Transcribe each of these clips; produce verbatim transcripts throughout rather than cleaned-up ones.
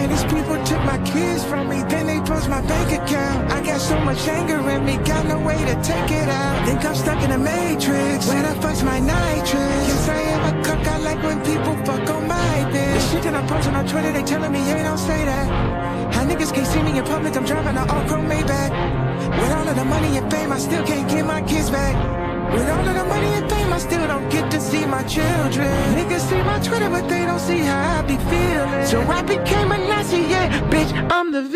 Man, these people took my kids from me, then they froze my bank account. I got so much anger in me, got no way to take it out. Think I'm stuck in a matrix, when I fuck's my nitrous. Yes, I am a cook, I like when people fuck on my bitch. The shit that I'm posting on Twitter, they telling me, hey, don't say that. How niggas can't see me in public, I'm driving an all-chrome Maybach. With all of the money and fame, I still can't get my kids back. With all of the money and fame, I still don't get to see my children. Niggas see my Twitter, but they don't see how I be feeling. So I became a Nazi, yeah, bitch, I'm the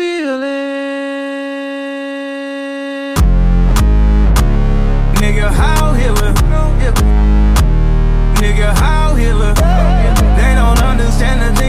villain. Nigga, how Hitler? Nigga, how Hitler? They don't understand the